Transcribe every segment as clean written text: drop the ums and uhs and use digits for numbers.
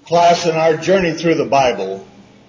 Class, in our journey through the Bible,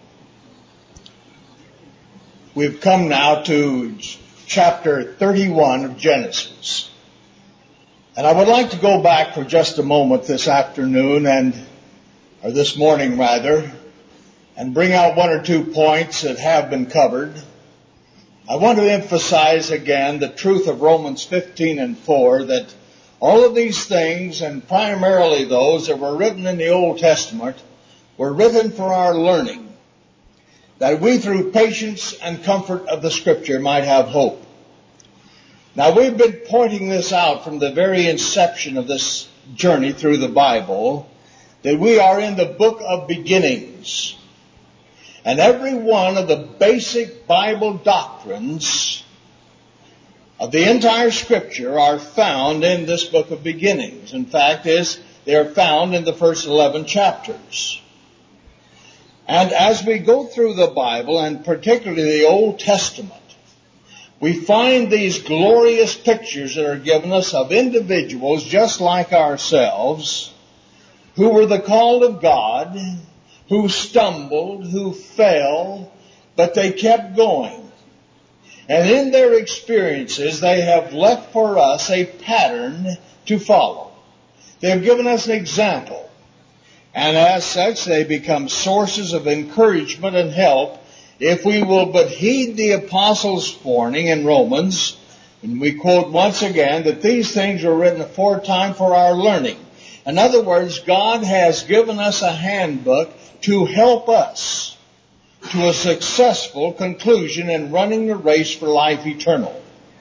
we've come now to chapter 31 of Genesis. And I would like to go back for just a moment this afternoon or this morning rather, and bring out one or two points that have been covered. I want to emphasize again the truth of Romans 15:4, that all of these things, and primarily those that were written in the Old Testament, were written for our learning, that we through patience and comfort of the Scripture might have hope. Now, we've been pointing this out from the very inception of this journey through the Bible, that we are in the book of beginnings. And every one of the basic Bible doctrines of the entire Scripture are found in this book of beginnings. In fact, they are found in the first 11 chapters. And as we go through the Bible, and particularly the Old Testament, we find these glorious pictures that are given us of individuals just like ourselves, who were the called of God, who stumbled, who fell, but they kept going. And in their experiences, they have left for us a pattern to follow. They have given us an example. And as such, they become sources of encouragement and help if we will but heed the apostles' warning in Romans. And we quote once again that these things were written aforetime for our learning. In other words, God has given us a handbook to help us to a successful conclusion in running the race for life eternal.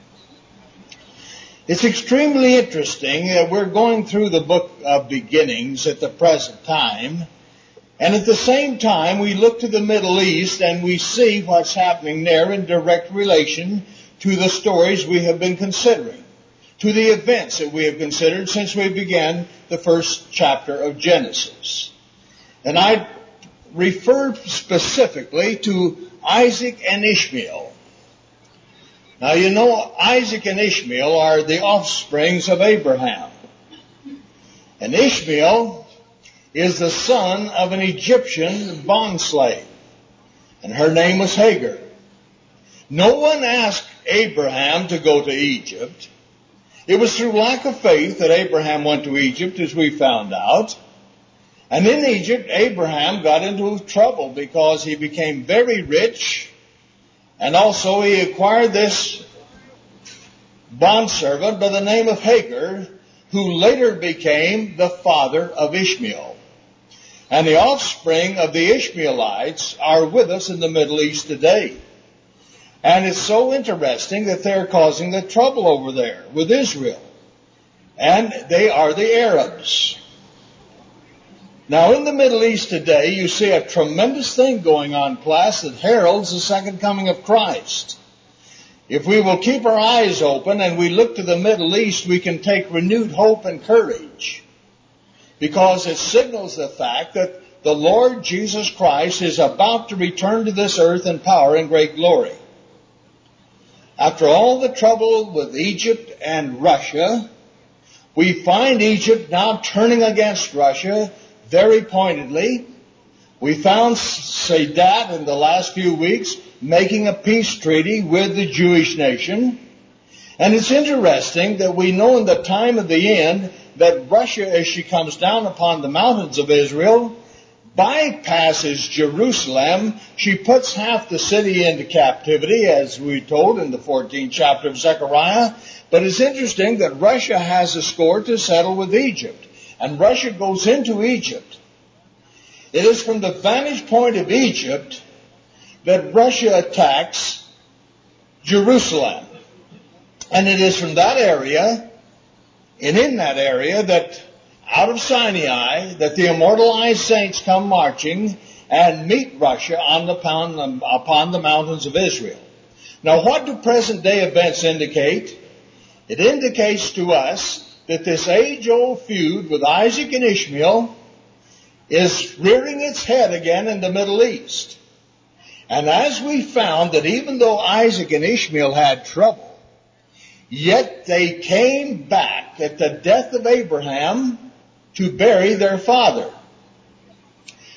It's extremely interesting that we're going through the book of beginnings at the present time, and at the same time we look to the Middle East and we see what's happening there in direct relation to the stories we have been considering, to the events that we have considered since we began the first chapter of Genesis. And I refer specifically to Isaac and Ishmael. Now, you know, Isaac and Ishmael are the offsprings of Abraham. And Ishmael is the son of an Egyptian bondslave, and her name was Hagar. No one asked Abraham to go to Egypt. It was through lack of faith that Abraham went to Egypt, as we found out. And in Egypt, Abraham got into trouble because he became very rich, and also he acquired this bondservant by the name of Hagar, who later became the father of Ishmael. And the offspring of the Ishmaelites are with us in the Middle East today. And it's so interesting that they're causing the trouble over there with Israel. And they are the Arabs. Now, in the Middle East today, you see a tremendous thing going on, class, that heralds the second coming of Christ. If we will keep our eyes open and we look to the Middle East, we can take renewed hope and courage, because it signals the fact that the Lord Jesus Christ is about to return to this earth in power and great glory. After all the trouble with Egypt and Russia, we find Egypt now turning against Russia very pointedly. We found Sadat in the last few weeks making a peace treaty with the Jewish nation. And it's interesting that we know in the time of the end that Russia, as she comes down upon the mountains of Israel, bypasses Jerusalem. She puts half the city into captivity, as we told in the 14th chapter of Zechariah. But it's interesting that Russia has a score to settle with Egypt. And Russia goes into Egypt. It is from the vantage point of Egypt that Russia attacks Jerusalem. And it is from that area, and in that area, that out of Sinai, that the immortalized saints come marching and meet Russia upon the mountains of Israel. Now, what do present day events indicate? It indicates to us that this age-old feud with Isaac and Ishmael is rearing its head again in the Middle East. And as we found that even though Isaac and Ishmael had trouble, yet they came back at the death of Abraham to bury their father.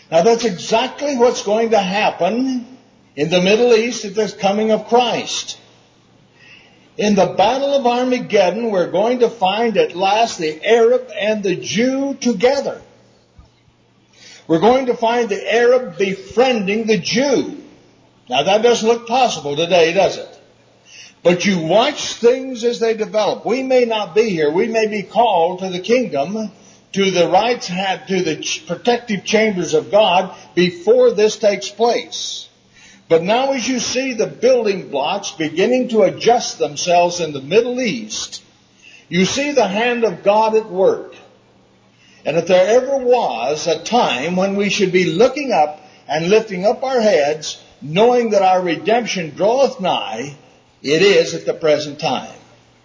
Now that's exactly what's going to happen in the Middle East at the coming of Christ. In the Battle of Armageddon, we're going to find at last the Arab and the Jew together. We're going to find the Arab befriending the Jew. Now that doesn't look possible today, does it? But you watch things as they develop. We may not be here. We may be called to the kingdom, to the rights, to the protective chambers of God before this takes place. But now as you see the building blocks beginning to adjust themselves in the Middle East, you see the hand of God at work. And if there ever was a time when we should be looking up and lifting up our heads, knowing that our redemption draweth nigh, it is at the present time.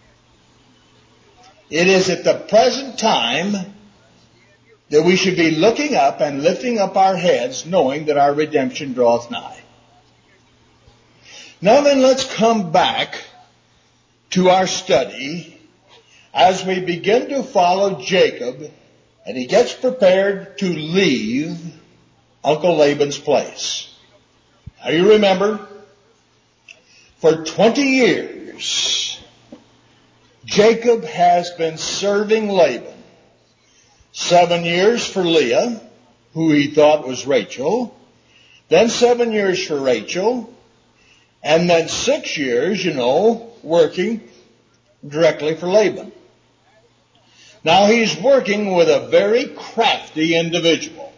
It is at the present time that we should be looking up and lifting up our heads, knowing that our redemption draweth nigh. Now then, let's come back to our study as we begin to follow Jacob, and he gets prepared to leave Uncle Laban's place. Now you remember, for 20 years, Jacob has been serving Laban. 7 years for Leah, who he thought was Rachel. Then 7 years for Rachel. And then 6 years, working directly for Laban. Now he's working with a very crafty individual,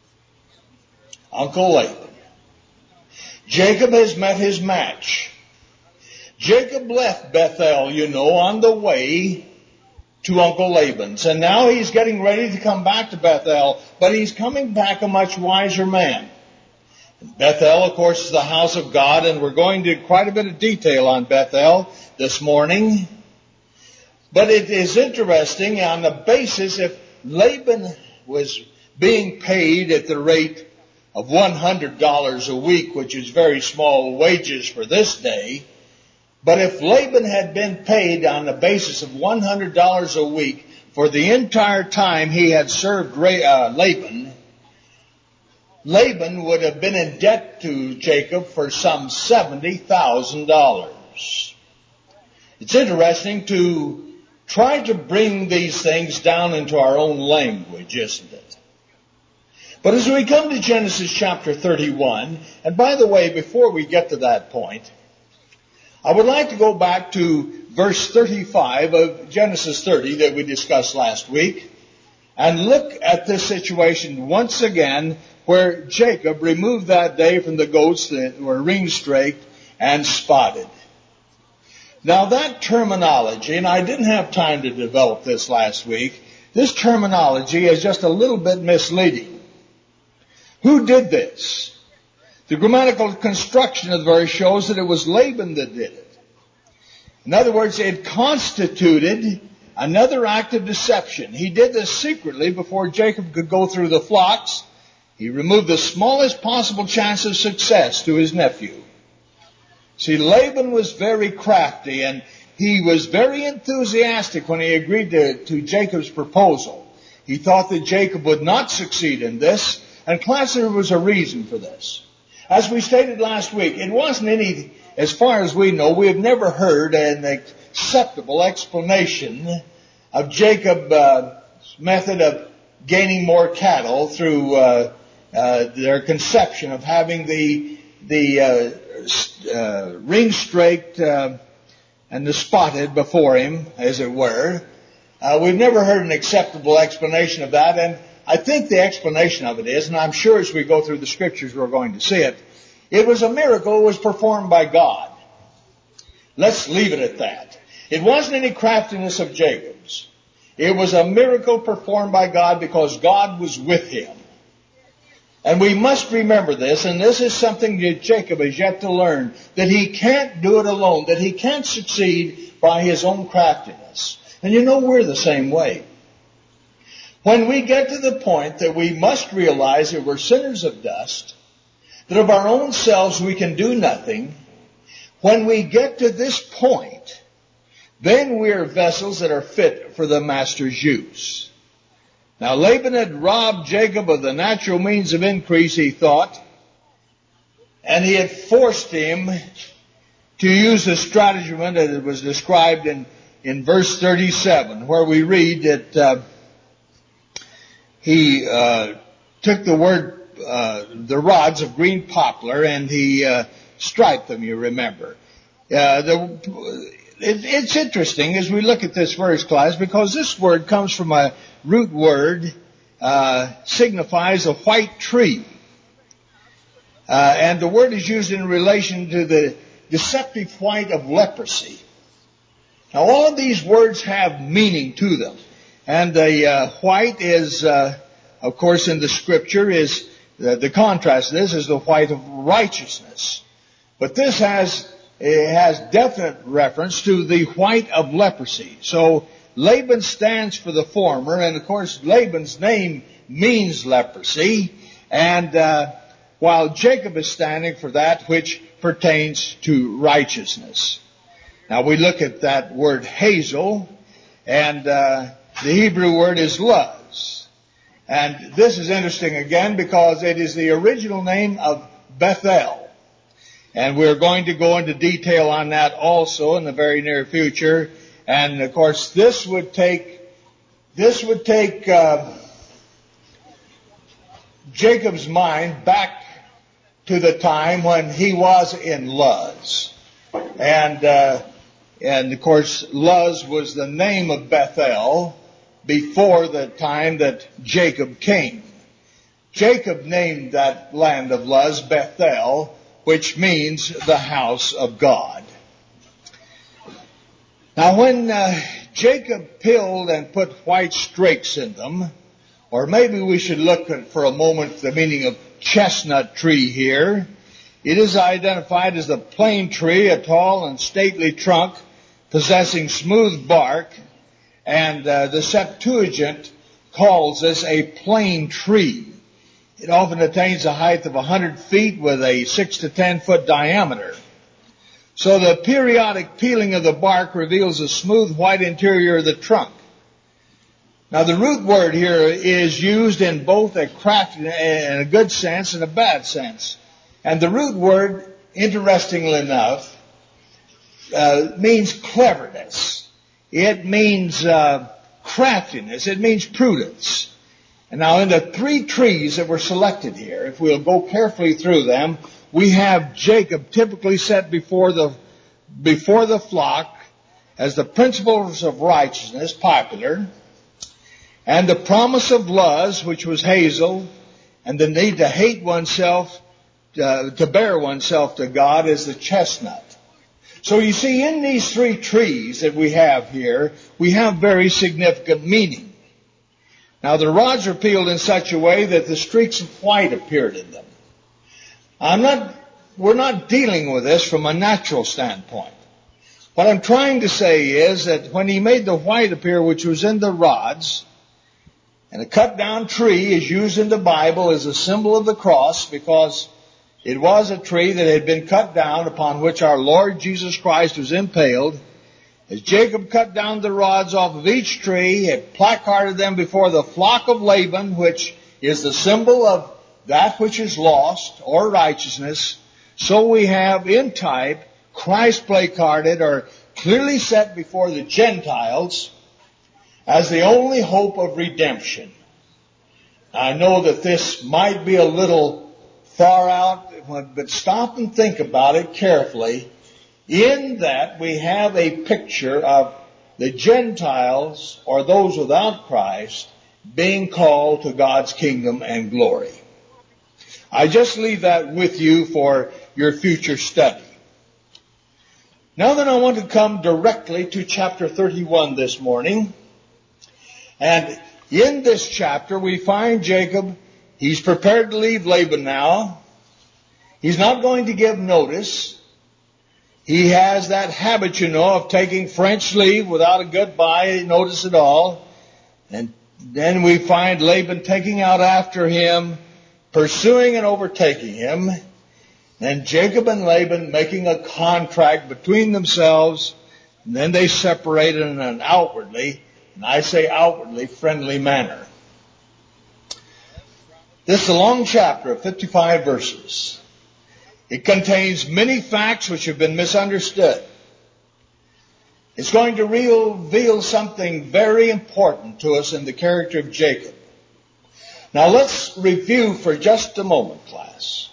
Uncle Laban. Jacob has met his match. Jacob left Bethel, on the way to Uncle Laban's. And now he's getting ready to come back to Bethel, but he's coming back a much wiser man. Bethel, of course, is the house of God, and we're going to quite a bit of detail on Bethel this morning. But it is interesting on the basis if Laban was being paid at the rate of $100 a week, which is very small wages for this day, but if Laban had been paid on the basis of $100 a week for the entire time he had served Laban, Laban would have been in debt to Jacob for some $70,000. It's interesting to try to bring these things down into our own language, isn't it? But as we come to Genesis chapter 31, and by the way, before we get to that point, I would like to go back to verse 35 of Genesis 30 that we discussed last week, and look at this situation once again where Jacob removed that day from the goats that were ring-straked and spotted. Now that terminology, and I didn't have time to develop this last week, this terminology is just a little bit misleading. Who did this? The grammatical construction of the verse shows that it was Laban that did it. In other words, it constituted another act of deception. He did this secretly before Jacob could go through the flocks. He removed the smallest possible chance of success to his nephew. See, Laban was very crafty, and he was very enthusiastic when he agreed to Jacob's proposal. He thought that Jacob would not succeed in this, and class, there was a reason for this. As we stated last week, it wasn't any, as far as we know, we have never heard an acceptable explanation of Jacob's method of gaining more cattle through their conception of having the ring-straked and the spotted before him, as it were. We've never heard an acceptable explanation of that, and I think the explanation of it is, and I'm sure as we go through the scriptures we're going to see it, it was a miracle that was performed by God. Let's leave it at that. It wasn't any craftiness of Jacob's. It was a miracle performed by God because God was with him. And we must remember this, and this is something that Jacob has yet to learn, that he can't do it alone, that he can't succeed by his own craftiness. And we're the same way. When we get to the point that we must realize that we're sinners of dust, that of our own selves we can do nothing, when we get to this point, then we're vessels that are fit for the Master's use. Now Laban had robbed Jacob of the natural means of increase, he thought, and he had forced him to use the stratagem that was described in verse 37, where we read that he took the rods of green poplar, and he striped them, you remember. It's interesting as we look at this verse, class, because this word comes from a root word, signifies a white tree. And the word is used in relation to the deceptive white of leprosy. Now all of these words have meaning to them. And the white is, of course, in the scripture is, the contrast to this is the white of righteousness. But this has definite reference to the white of leprosy. So Laban stands for the former, and of course Laban's name means leprosy, and while Jacob is standing for that which pertains to righteousness. Now we look at that word hazel, and the Hebrew word is luz. And this is interesting again because it is the original name of Bethel. And we're going to go into detail on that also in the very near future. And of course this would take Jacob's mind back to the time when he was in Luz. And of course Luz was the name of Bethel before the time that Jacob came. Jacob named that land of Luz Bethel, which means the house of God. Now when Jacob peeled and put white streaks in them, or maybe we should look at for a moment the meaning of chestnut tree here. It is identified as a plane tree, a tall and stately trunk possessing smooth bark, and the Septuagint calls this a plane tree. It often attains a height of 100 feet with a 6 to 10 foot diameter. So the periodic peeling of the bark reveals a smooth white interior of the trunk. Now the root word here is used in both a crafty and a good sense and a bad sense. And the root word, interestingly enough, means cleverness. It means craftiness. It means prudence. And now in the three trees that were selected here, if we'll go carefully through them, we have Jacob typically set before the flock as the principles of righteousness, popular, and the promise of Luz, which was hazel, and the need to hate oneself, to bear oneself to God, is the chestnut. So you see, in these three trees that we have here, we have very significant meaning. Now the rods are peeled in such a way that the streaks of white appeared in them. We're not dealing with this from a natural standpoint. What I'm trying to say is that when he made the white appear, which was in the rods, and a cut down tree is used in the Bible as a symbol of the cross because it was a tree that had been cut down upon which our Lord Jesus Christ was impaled. As Jacob cut down the rods off of each tree, he placarded them before the flock of Laban, which is the symbol of that which is lost or righteousness. So we have in type Christ placarded or clearly set before the Gentiles as the only hope of redemption. I know that this might be a little far out, but stop and think about it carefully. In that we have a picture of the Gentiles or those without Christ being called to God's kingdom and glory. I just leave that with you for your future study. Now then, I want to come directly to chapter 31 this morning. And in this chapter we find Jacob, he's prepared to leave Laban now. He's not going to give notice. He has that habit, of taking French leave without a goodbye notice at all. And then we find Laban taking out after him, pursuing and overtaking him. And Jacob and Laban making a contract between themselves. And then they separated in an outwardly, and I say outwardly, friendly manner. This is a long chapter of 55 verses. It contains many facts which have been misunderstood. It's going to reveal something very important to us in the character of Jacob. Now let's review for just a moment, class.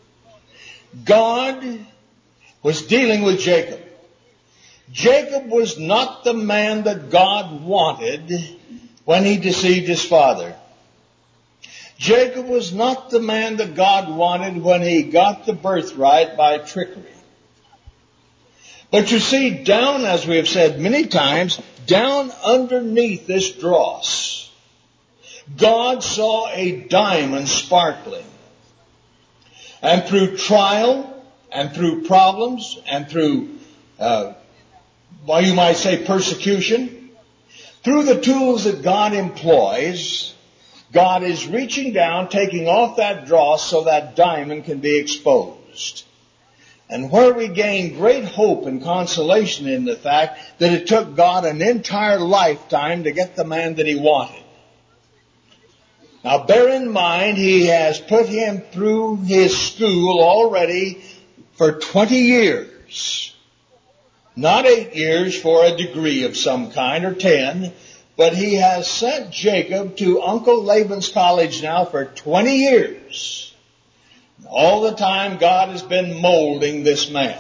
God was dealing with Jacob. Jacob was not the man that God wanted when he deceived his father. Jacob was not the man that God wanted when he got the birthright by trickery. But you see, down, as we have said many times, down underneath this dross, God saw a diamond sparkling. And through trial, and through problems, and through, you might say persecution, through the tools that God employs, God is reaching down, taking off that dross so that diamond can be exposed. And where we gain great hope and consolation in the fact that it took God an entire lifetime to get the man that he wanted. Now bear in mind, he has put him through his school already for 20 years. Not 8 years for a degree of some kind, or 10, but he has sent Jacob to Uncle Laban's college now for 20 years. All the time God has been molding this man.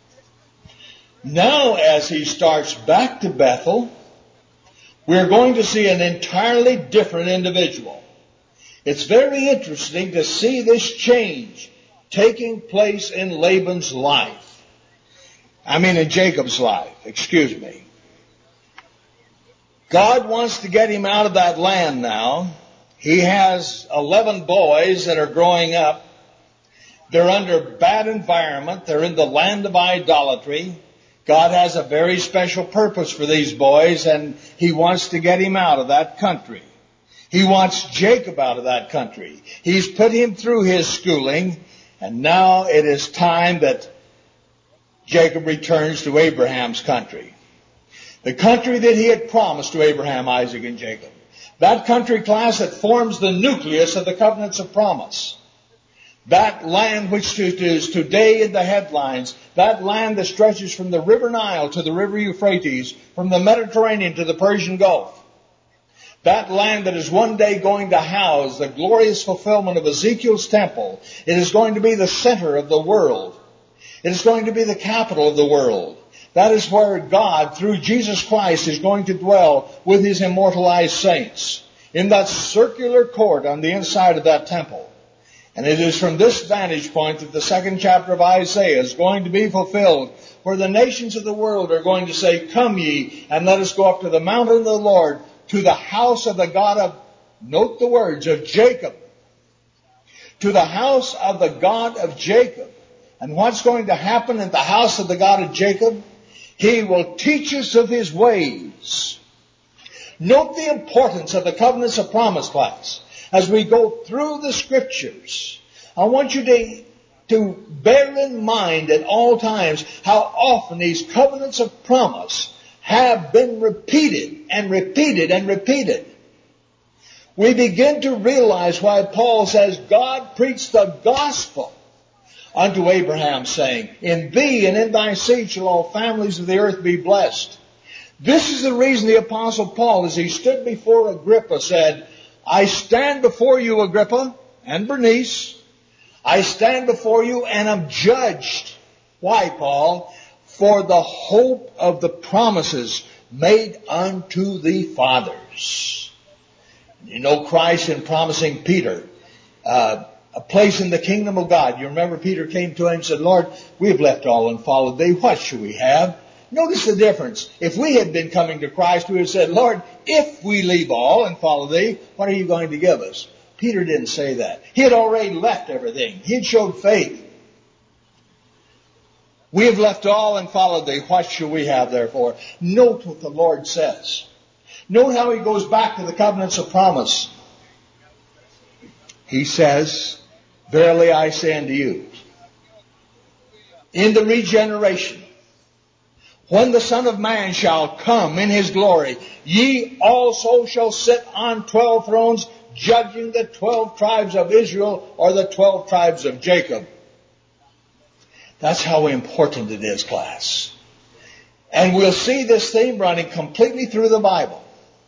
Now as he starts back to Bethel, we're going to see an entirely different individual. It's very interesting to see this change taking place in Laban's life. In Jacob's life, excuse me. God wants to get him out of that land now. He has 11 boys that are growing up. They're under bad environment. They're in the land of idolatry. God has a very special purpose for these boys, and he wants to get him out of that country. He wants Jacob out of that country. He's put him through his schooling, and now it is time that Jacob returns to Abraham's country. The country that he had promised to Abraham, Isaac, and Jacob. That country, class, that forms the nucleus of the covenants of promise. That land which is today in the headlines, that land that stretches from the river Nile to the river Euphrates, from the Mediterranean to the Persian Gulf. That land that is one day going to house the glorious fulfillment of Ezekiel's temple. It is going to be the center of the world. It is going to be the capital of the world. That is where God, through Jesus Christ, is going to dwell with his immortalized saints. In that circular court on the inside of that temple. And it is from this vantage point that the second chapter of Isaiah is going to be fulfilled, where the nations of the world are going to say, "Come ye, and let us go up to the mountain of the Lord, to the house of the God of," note the words, "of Jacob." To the house of the God of Jacob. And what's going to happen in the house of the God of Jacob? He will teach us of his ways. Note the importance of the covenants of promise, class. As we go through the scriptures, I want you to bear in mind at all times how often these covenants of promise have been repeated and repeated and repeated. We begin to realize why Paul says God preached the gospel unto Abraham, saying, "In thee and in thy seed shall all families of the earth be blessed." This is the reason the Apostle Paul, as he stood before Agrippa, said, "I stand before you, Agrippa and Bernice. I stand before you and am judged." Why, Paul? "For the hope of the promises made unto the fathers." You know, Christ, in promising Peter a place in the kingdom of God. You remember Peter came to him and said, "Lord, we have left all and followed thee. What shall we have?" Notice the difference. If we had been coming to Christ, we would have said, "Lord, if we leave all and follow thee, what are you going to give us?" Peter didn't say that. He had already left everything. He had showed faith. "We have left all and followed thee. What shall we have therefore?" Note what the Lord says. Note how he goes back to the covenants of promise. He says, "Verily I say unto you, in the regeneration, when the Son of Man shall come in his glory, ye also shall sit on 12 thrones, judging the 12 tribes of Israel or the 12 tribes of Jacob. That's how important it is, class. And we'll see this theme running completely through the Bible.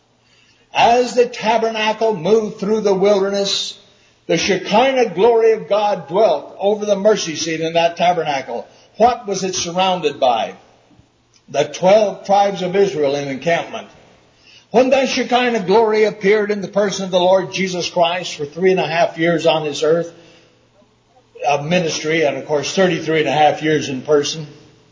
As the tabernacle moved through the wilderness, the Shekinah glory of God dwelt over the mercy seat in that tabernacle. What was it surrounded by? The 12 tribes of Israel in encampment. When that Shekinah glory appeared in the person of the Lord Jesus Christ for 3.5 years on this earth of ministry, and of course 33.5 years in person,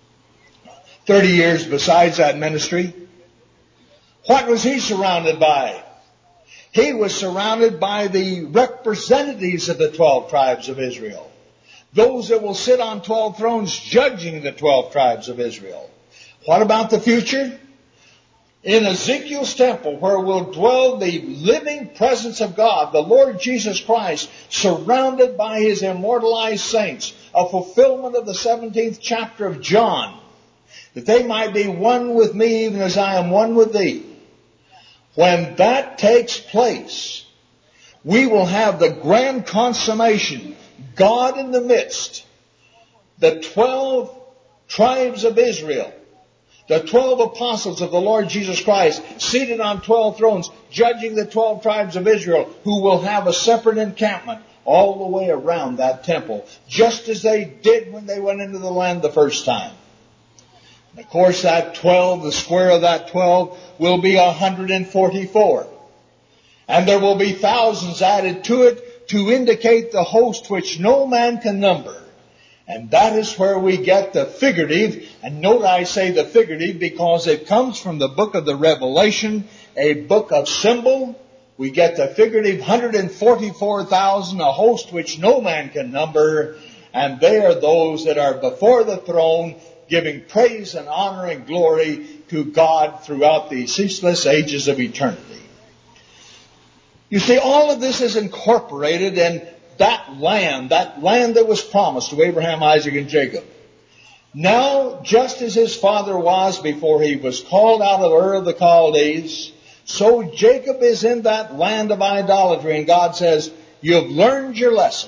30 years besides that ministry, what was he surrounded by? He was surrounded by the representatives of the 12 tribes of Israel. Those that will sit on 12 thrones judging the 12 tribes of Israel. What about the future? In Ezekiel's temple, where will dwell the living presence of God, the Lord Jesus Christ, surrounded by his immortalized saints, a fulfillment of the 17th chapter of John, that they might be one with me even as I am one with thee. When that takes place, we will have the grand consummation, God in the midst, the 12 tribes of Israel, the 12 apostles of the Lord Jesus Christ, seated on 12 thrones, judging the 12 tribes of Israel, who will have a separate encampment all the way around that temple, just as they did when they went into the land the first time. And of course, that 12, the square of that 12, will be 144. And there will be thousands added to it to indicate the host which no man can number. And that is where we get the figurative. And note I say the figurative because it comes from the book of the Revelation, a book of symbol. We get the figurative 144,000, a host which no man can number. And they are those that are before the throne, giving praise and honor and glory to God throughout the ceaseless ages of eternity. You see, all of this is incorporated in that land that was promised to Abraham, Isaac, and Jacob. Now, just as his father was before he was called out of Ur of the Chaldees, so Jacob is in that land of idolatry, and God says, you've learned your lesson.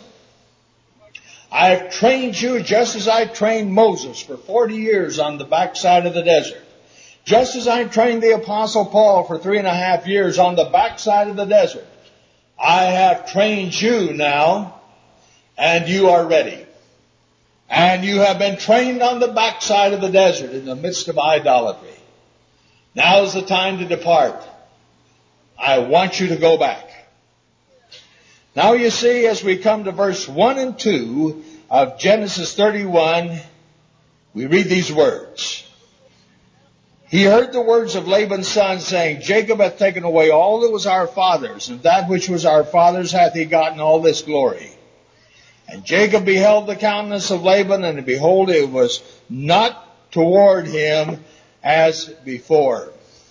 I have trained you just as I trained Moses for 40 years on the backside of the desert. Just as I trained the Apostle Paul for 3.5 years on the backside of the desert. I have trained you now, and you are ready. And you have been trained on the backside of the desert in the midst of idolatry. Now is the time to depart. I want you to go back. Now you see, as we come to verse 1 and 2 of Genesis 31, we read these words. He heard the words of Laban's son, saying, Jacob hath taken away all that was our father's, and that which was our father's hath he gotten all this glory. And Jacob beheld the countenance of Laban, and behold, it was not toward him as before.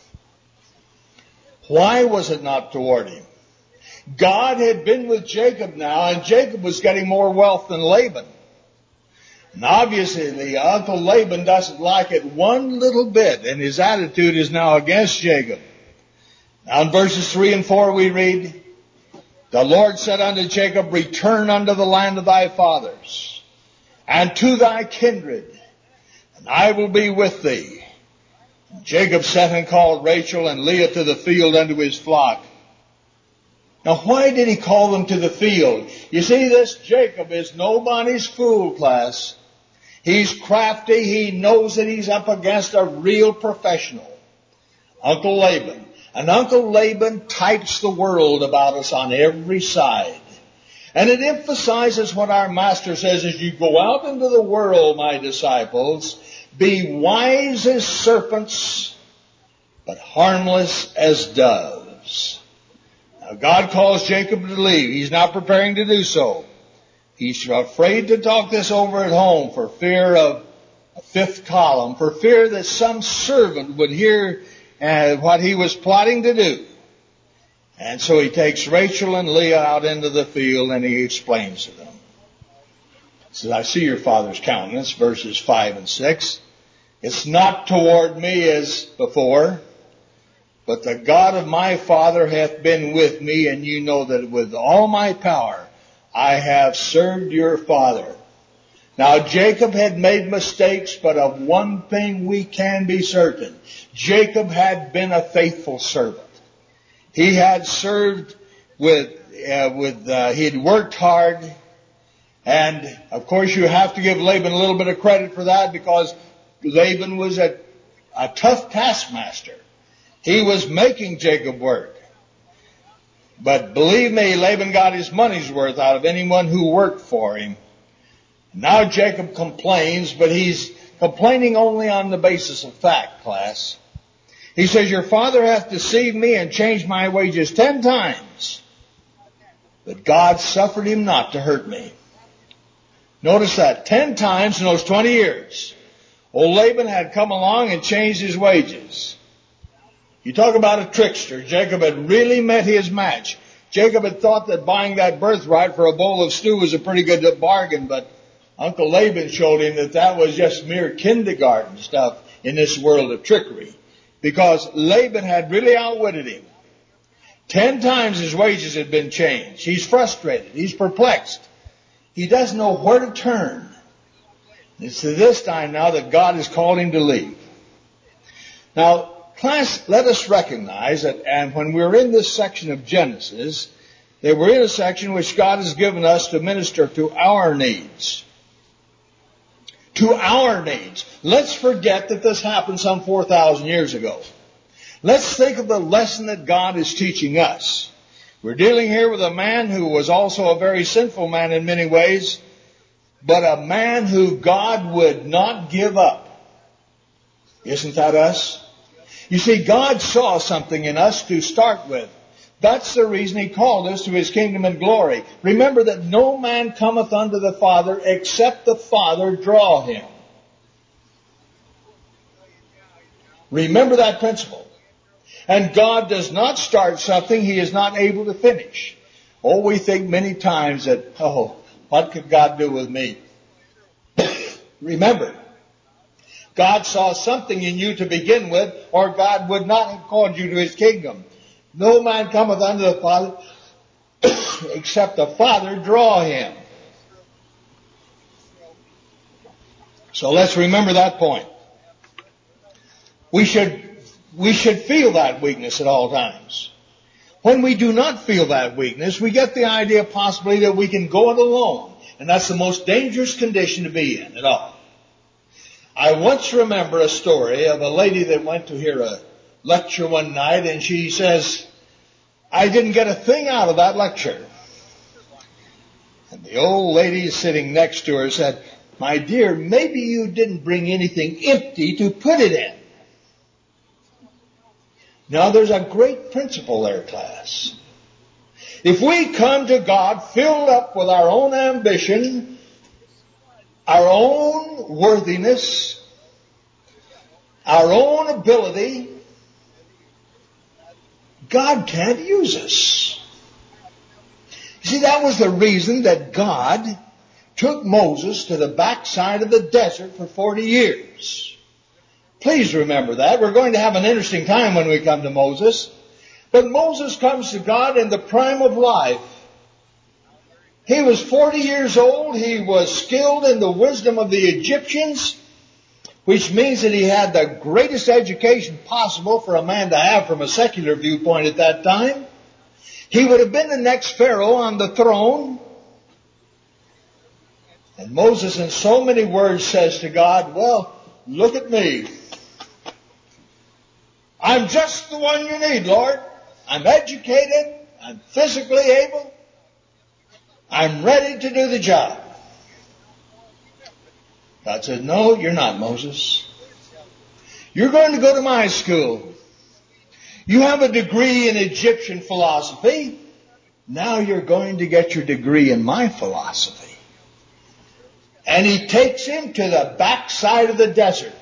Why was it not toward him? God had been with Jacob now, and Jacob was getting more wealth than Laban. And obviously, the uncle Laban doesn't like it one little bit, and his attitude is now against Jacob. Now in verses 3 and 4 we read, the Lord said unto Jacob, return unto the land of thy fathers, and to thy kindred, and I will be with thee. And Jacob sent and called Rachel and Leah to the field unto his flock. Now, why did he call them to the field? You see, this Jacob is nobody's fool, class. He's crafty. He knows that he's up against a real professional, Uncle Laban. And Uncle Laban types the world about us on every side. And it emphasizes what our Master says, as you go out into the world, my disciples, be wise as serpents, but harmless as doves. Now, God calls Jacob to leave. He's not preparing to do so. He's afraid to talk this over at home for fear of a fifth column, for fear that some servant would hear what he was plotting to do. And so he takes Rachel and Leah out into the field and he explains to them. He says, I see your father's countenance, verses 5 and 6. It's not toward me as before. But the God of my father hath been with me, and you know that with all my power I have served your father. Now Jacob had made mistakes, but of one thing we can be certain. Jacob had been a faithful servant. He had served he had worked hard. And of course you have to give Laban a little bit of credit for that, because Laban was a tough taskmaster. He was making Jacob work. But believe me, Laban got his money's worth out of anyone who worked for him. Now Jacob complains, but he's complaining only on the basis of fact, class. He says, your father hath deceived me and changed my wages 10 times. But God suffered him not to hurt me. Notice that, 10 times in those 20 years. Old Laban had come along and changed his wages. You talk about a trickster. Jacob had really met his match. Jacob had thought that buying that birthright for a bowl of stew was a pretty good bargain, but Uncle Laban showed him that that was just mere kindergarten stuff in this world of trickery, because Laban had really outwitted him. 10 times his wages had been changed. He's frustrated. He's perplexed. He doesn't know where to turn. It's to this time now that God has called him to leave. Now, class, let us recognize that, and when we're in this section of Genesis, that we're in a section which God has given us to minister to our needs. To our needs. Let's forget that this happened some 4,000 years ago. Let's think of the lesson that God is teaching us. We're dealing here with a man who was also a very sinful man in many ways, but a man who God would not give up. Isn't that us? You see, God saw something in us to start with. That's the reason He called us to His kingdom and glory. Remember that no man cometh unto the Father except the Father draw him. Remember that principle. And God does not start something He is not able to finish. Oh, we think many times that, what could God do with me? Remember, God saw something in you to begin with, or God would not have called you to His kingdom. No man cometh unto the Father except the Father draw him. So let's remember that point. We should feel that weakness at all times. When we do not feel that weakness, we get the idea possibly that we can go it alone. And that's the most dangerous condition to be in at all. I once remember a story of a lady that went to hear a lecture one night, and she says, I didn't get a thing out of that lecture. And the old lady sitting next to her said, my dear, maybe you didn't bring anything empty to put it in. Now there's a great principle there, class. If we come to God filled up with our own ambition, our own worthiness, our own ability, God can't use us. You see, that was the reason that God took Moses to the backside of the desert for 40 years. Please remember that. We're going to have an interesting time when we come to Moses. But Moses comes to God in the prime of life. He was 40 years old. He was skilled in the wisdom of the Egyptians, which means that he had the greatest education possible for a man to have from a secular viewpoint at that time. He would have been the next Pharaoh on the throne. And Moses, in so many words, says to God, well, look at me. I'm just the one you need, Lord. I'm educated. I'm physically able. I'm ready to do the job. God said, no, you're not, Moses. You're going to go to my school. You have a degree in Egyptian philosophy. Now you're going to get your degree in my philosophy. And He takes him to the backside of the desert.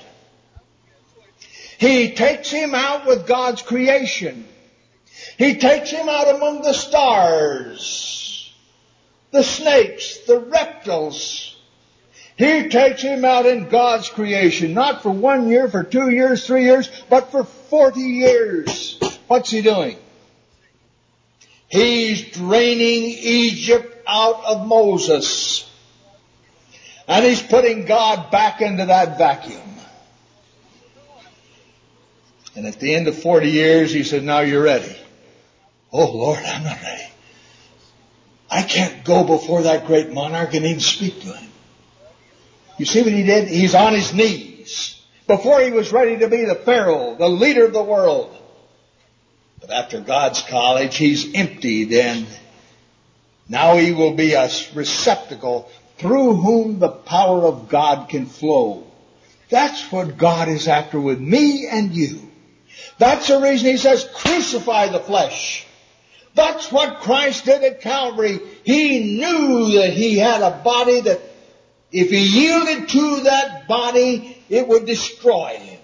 He takes him out with God's creation. He takes him out among the stars, the snakes, the reptiles. He takes him out in God's creation, not for 1 year, for 2 years, 3 years, but for 40 years. What's he doing? He's draining Egypt out of Moses. And he's putting God back into that vacuum. And at the end of 40 years, he said, now you're ready. Oh, Lord, I'm not ready. I can't go before that great monarch and even speak to him. You see what he did? He's on his knees. Before he was ready to be the Pharaoh, the leader of the world. But after God's college, he's emptied, and now he will be a receptacle through whom the power of God can flow. That's what God is after with me and you. That's the reason he says, crucify the flesh. That's what Christ did at Calvary. He knew that he had a body that if he yielded to that body, it would destroy him.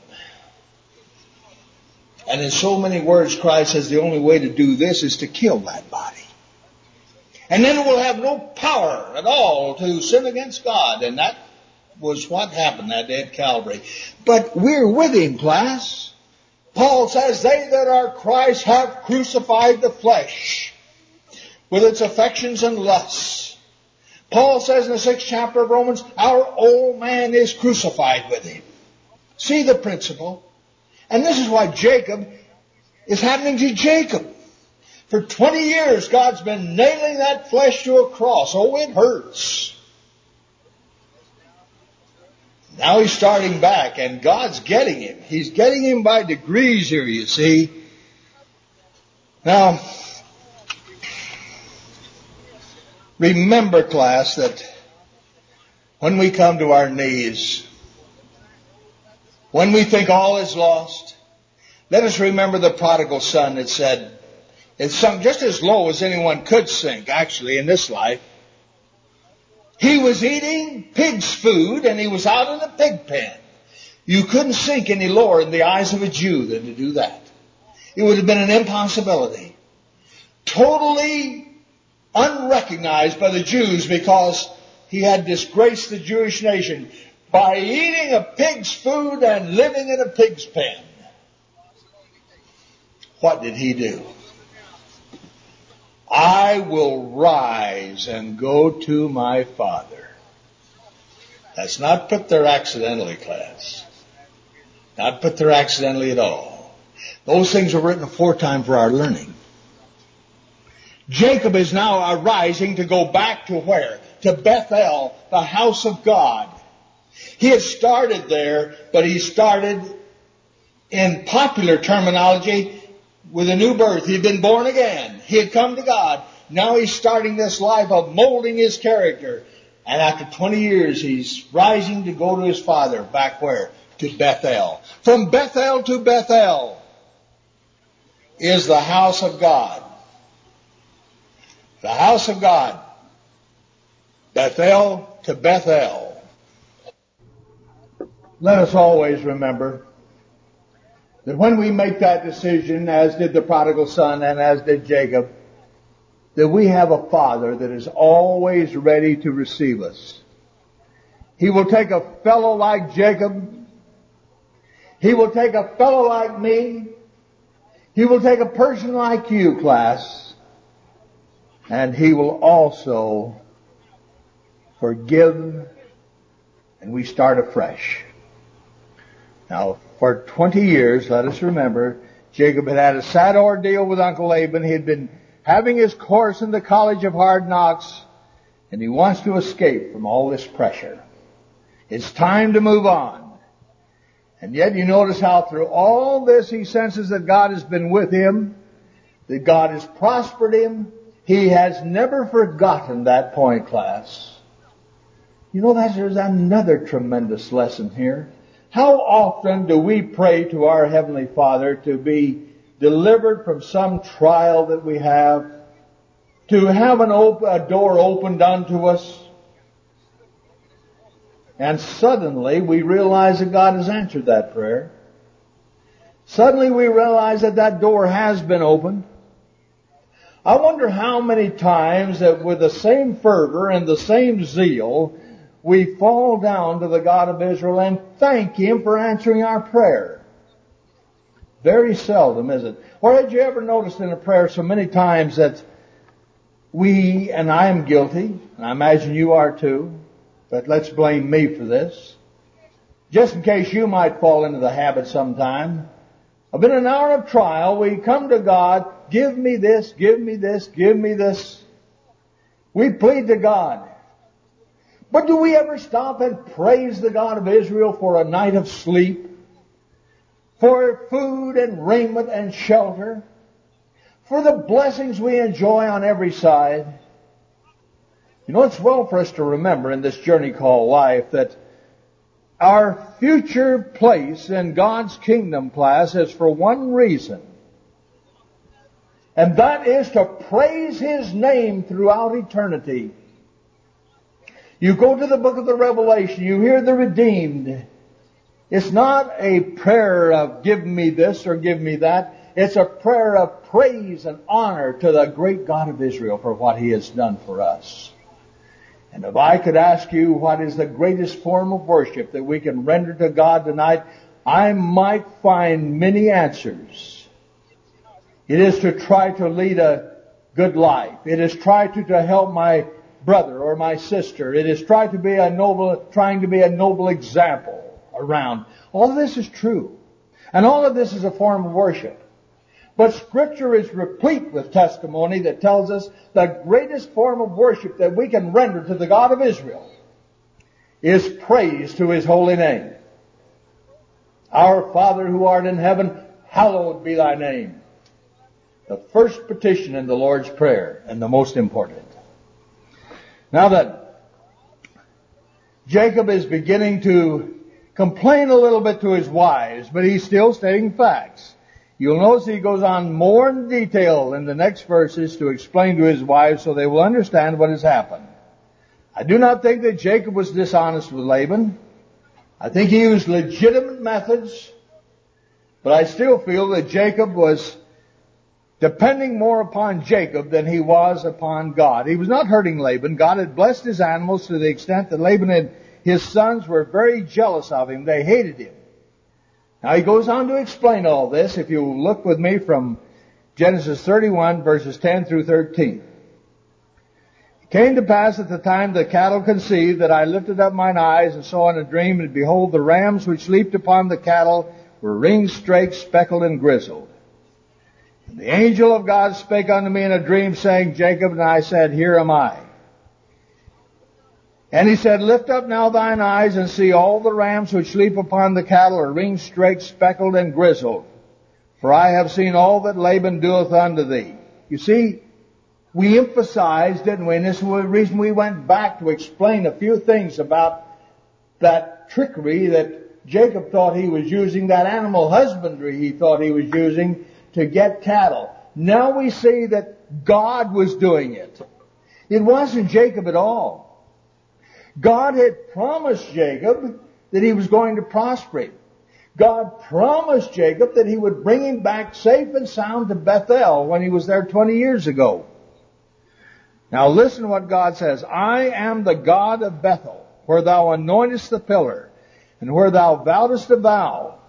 And in so many words, Christ says the only way to do this is to kill that body. And then it will have no power at all to sin against God. And that was what happened that day at Calvary. But we're with him, class. Paul says, they that are Christ have crucified the flesh with its affections and lusts. Paul says in the 6th chapter of Romans, our old man is crucified with him. See the principle? And this is why Jacob is happening to Jacob. For 20 years, God's been nailing that flesh to a cross. Oh, it hurts. Now he's starting back, and God's getting him. He's getting him by degrees here, you see. Now, remember, class, that when we come to our knees, when we think all is lost, let us remember the prodigal son that said, it sunk just as low as anyone could sink, actually, in this life. He was eating pig's food, and he was out in a pig pen. You couldn't sink any lower in the eyes of a Jew than to do that. It would have been an impossibility. Totally unrecognized by the Jews because he had disgraced the Jewish nation by eating a pig's food and living in a pig's pen. What did he do? I will rise and go to my Father. That's not put there accidentally, class. Not put there accidentally at all. Those things are written aforetime for our learning. Jacob is now arising to go back to where? To Bethel, the house of God. He had started there, but he started in popular terminology with a new birth. He had been born again. He had come to God. Now he's starting this life of molding his character. And after 20 years, he's rising to go to his father. Back where? To Bethel. From Bethel to Bethel is the house of God. The house of God. Bethel to Bethel. Let us always remember that when we make that decision, as did the prodigal son and as did Jacob, that we have a Father that is always ready to receive us. He will take a fellow like Jacob. He will take a fellow like me. He will take a person like you, class. And he will also forgive, and we start afresh. Now, for 20 years, let us remember, Jacob had a sad ordeal with Uncle Laban. He had been having his course in the College of Hard Knocks, and he wants to escape from all this pressure. It's time to move on. And yet you notice how through all this he senses that God has been with him, that God has prospered him. He has never forgotten that point, class. You know, there's another tremendous lesson here. How often do we pray to our Heavenly Father to be delivered from some trial that we have, to have a door opened unto us, and suddenly we realize that God has answered that prayer. Suddenly we realize that that door has been opened. I wonder how many times that with the same fervor and the same zeal we fall down to the God of Israel and thank Him for answering our prayer. Very seldom, is it? Or had you ever noticed in a prayer so many times that we, and I am guilty, and I imagine you are too, but let's blame me for this, just in case you might fall into the habit sometime, of in an hour of trial, we come to God, give me this, give me this, give me this. We plead to God. But do we ever stop and praise the God of Israel for a night of sleep? For food and raiment and shelter? For the blessings we enjoy on every side? You know, it's well for us to remember in this journey called life that our future place in God's kingdom class is for one reason. And that is to praise His name throughout eternity. You go to the book of the Revelation, you hear the redeemed. It's not a prayer of give me this or give me that. It's a prayer of praise and honor to the great God of Israel for what He has done for us. And if I could ask you what is the greatest form of worship that we can render to God tonight, I might find many answers. It is to try to lead a good life. It is try to help my brother or my sister. It is trying to be a noble example around. All of this is true. And all of this is a form of worship. But Scripture is replete with testimony that tells us the greatest form of worship that we can render to the God of Israel is praise to His holy name. Our Father who art in heaven, hallowed be Thy name. The first petition in the Lord's Prayer, and the most important. Now that Jacob is beginning to complain a little bit to his wives, but he's still stating facts. You'll notice he goes on more in detail in the next verses to explain to his wives so they will understand what has happened. I do not think that Jacob was dishonest with Laban. I think he used legitimate methods, but I still feel that Jacob was depending more upon Jacob than he was upon God. He was not hurting Laban. God had blessed his animals to the extent that Laban and his sons were very jealous of him. They hated him. Now he goes on to explain all this, if you look with me from Genesis 31, verses 10 through 13. It came to pass at the time the cattle conceived that I lifted up mine eyes and saw in a dream, and behold, the rams which leaped upon the cattle were ringed, straight, speckled, and grizzled. And the angel of God spake unto me in a dream, saying, Jacob, and I said, Here am I. And he said, Lift up now thine eyes and see all the rams which leap upon the cattle are ringed, straight, speckled, and grizzled. For I have seen all that Laban doeth unto thee. You see, we emphasized, didn't we? And this is the reason we went back to explain a few things about that trickery that Jacob thought he was using, that animal husbandry he thought he was using to get cattle. Now we see that God was doing it. It wasn't Jacob at all. God had promised Jacob that He was going to prosper him. God promised Jacob that He would bring him back safe and sound to Bethel when he was there 20 years ago. Now listen to what God says. I am the God of Bethel, where thou anointest the pillar, and where thou vowedest a vow.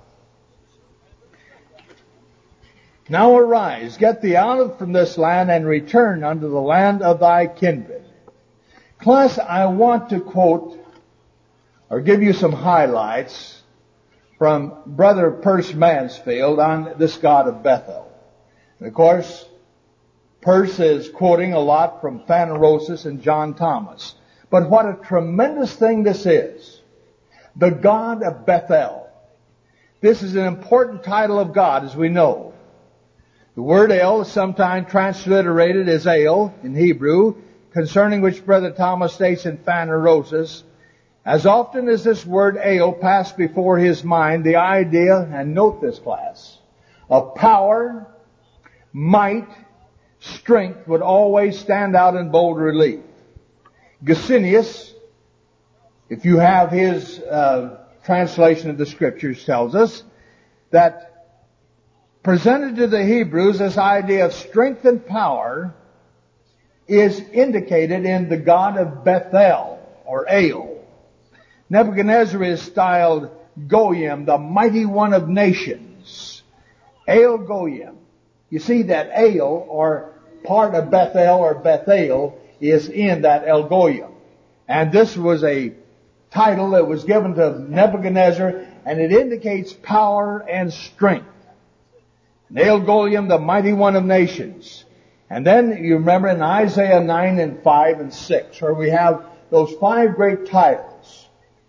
Now arise, get thee out from this land, and return unto the land of thy kindred. Class, I want to quote or give you some highlights from Brother Perce Mansfield on this God of Bethel. And of course, Perce is quoting a lot from Phanerosis and John Thomas. But what a tremendous thing this is. The God of Bethel. This is an important title of God, as we know. The word El is sometimes transliterated as El in Hebrew, concerning which Brother Thomas states in Phanerosis, as often as this word El passed before his mind, the idea, and note this class, of power, might, strength would always stand out in bold relief. Gesenius, if you have his translation of the Scriptures, tells us that presented to the Hebrews this idea of strength and power is indicated in the God of Bethel, or El. Nebuchadnezzar is styled Goyim, the mighty one of nations. El Goyim. You see that El, or part of Bethel or Bethel, is in that El Goyim. And this was a title that was given to Nebuchadnezzar, and it indicates power and strength. El Goyim, the mighty one of nations. And then you remember in Isaiah 9 and 5 and 6, where we have those 5 great titles.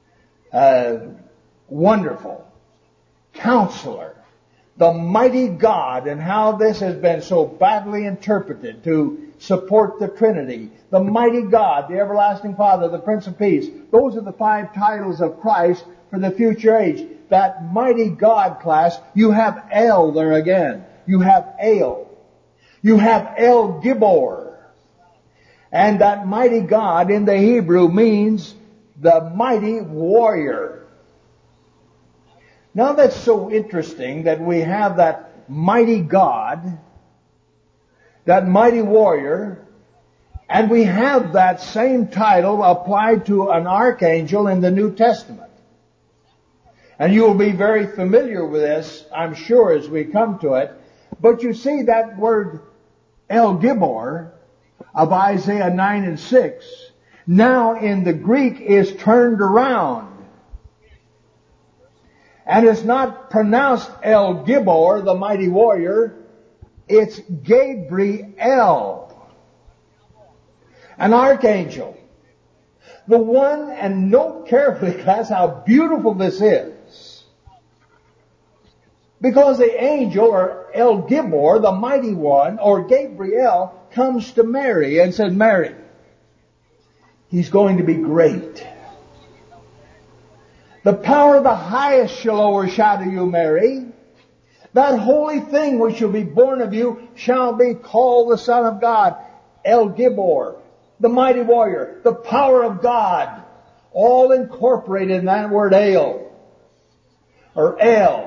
Wonderful, Counselor, the mighty God, and how this has been so badly interpreted to support the Trinity. The mighty God, the everlasting Father, the Prince of Peace. Those are the 5 titles of Christ for the future age. That mighty God class, you have El there again. You have El. You have El Gibor. And that mighty God in the Hebrew means the mighty warrior. Now that's so interesting that we have that mighty God, that mighty warrior, and we have that same title applied to an archangel in the New Testament. And you will be very familiar with this, I'm sure, as we come to it. But you see that word El Gibor of Isaiah 9 and 6 now in the Greek is turned around. And it's not pronounced El Gibor, the mighty warrior. It's Gabriel, an archangel. The one, and note carefully, class, how beautiful this is. Because the angel, or El Gibor, the mighty one, or Gabriel, comes to Mary and says, Mary, he's going to be great. The power of the highest shall overshadow you, Mary. That holy thing which shall be born of you shall be called the Son of God. El Gibor, the mighty warrior, the power of God, all incorporated in that word El, or El.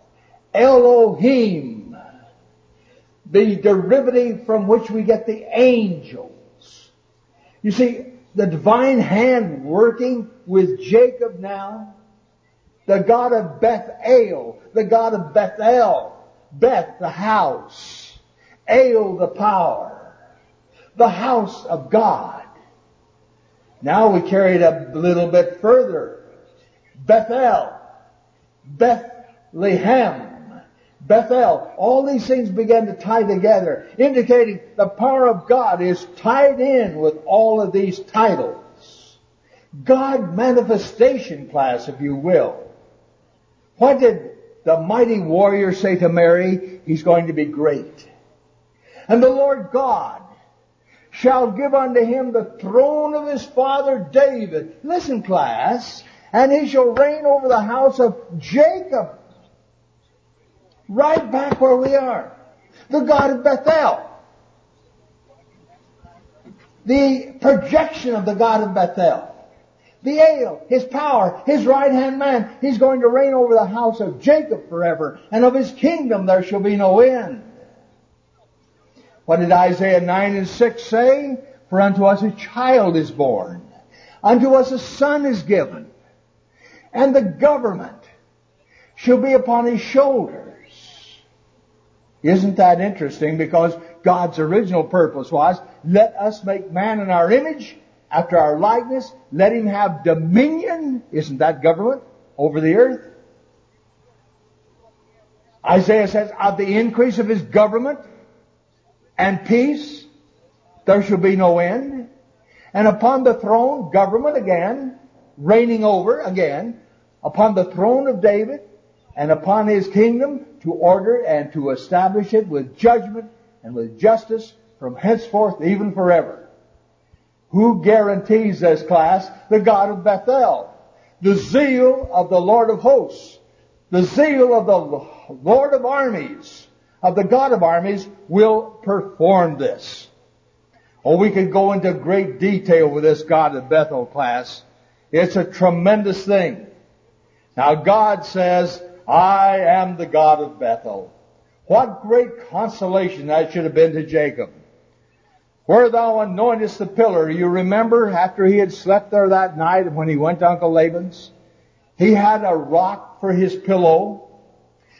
Elohim, the derivative from which we get the angels. You see, the divine hand working with Jacob now, the God of Bethel, the God of Bethel, Beth, the house, El, the power, the house of God. Now we carry it a little bit further. Bethel, Bethlehem, Bethel. All these things began to tie together, indicating the power of God is tied in with all of these titles. God manifestation class, if you will. What did the mighty warrior say to Mary? He's going to be great. And the Lord God shall give unto him the throne of his father David. Listen, class. And he shall reign over the house of Jacob. Right back where we are. The God of Bethel. The projection of the God of Bethel. The El, his power, his right-hand man. He's going to reign over the house of Jacob forever. And of his kingdom there shall be no end. What did Isaiah 9 and 6 say? For unto us a child is born. Unto us a son is given. And the government shall be upon his shoulders. Isn't that interesting? Because God's original purpose was, let us make man in our image, after our likeness. Let him have dominion. Isn't that government over the earth? Isaiah says, of the increase of his government and peace, there shall be no end. And upon the throne, government again, reigning over again, upon the throne of David, and upon his kingdom, to order and to establish it with judgment and with justice from henceforth even forever. Who guarantees this, class? The God of Bethel. The zeal of the Lord of hosts. The zeal of the Lord of armies, of the God of armies, will perform this. Oh, we could go into great detail with this God of Bethel, class. It's a tremendous thing. Now God says, I am the God of Bethel. What great consolation that should have been to Jacob. Where thou anointest the pillar, you remember after he had slept there that night when he went to Uncle Laban's? He had a rock for his pillow.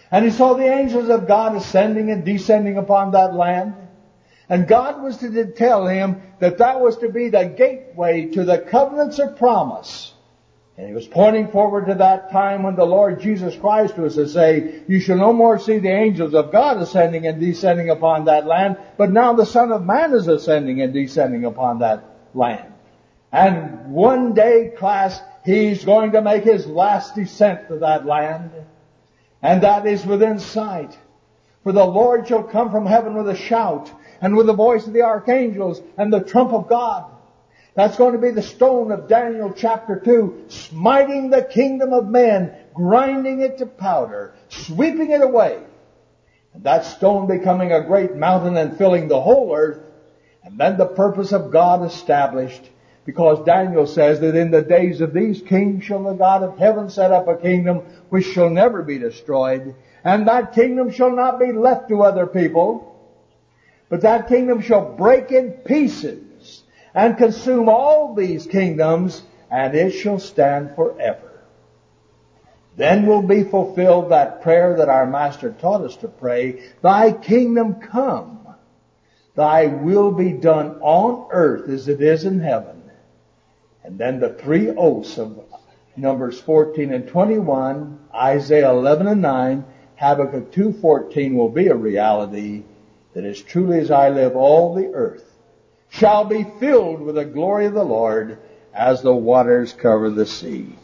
And he saw the angels of God ascending and descending upon that land. And God was to tell him that that was to be the gateway to the covenants of promise. And he was pointing forward to that time when the Lord Jesus Christ was to say, you shall no more see the angels of God ascending and descending upon that land, but now the Son of Man is ascending and descending upon that land. And one day, class, he's going to make his last descent to that land. And that is within sight. For the Lord shall come from heaven with a shout, and with the voice of the archangels, and the trump of God. That's going to be the stone of Daniel chapter 2, smiting the kingdom of men, grinding it to powder, sweeping it away. And that stone becoming a great mountain and filling the whole earth. And then the purpose of God established. Because Daniel says that in the days of these kings shall the God of heaven set up a kingdom which shall never be destroyed. And that kingdom shall not be left to other people, but that kingdom shall break in pieces and consume all these kingdoms, and it shall stand forever. Then will be fulfilled that prayer that our Master taught us to pray, Thy kingdom come, Thy will be done on earth as it is in heaven. And then the three oaths of Numbers 14 and 21, Isaiah 11 and 9, Habakkuk 2:14 will be a reality, that as truly as I live, all the earth shall be filled with the glory of the Lord as the waters cover the sea.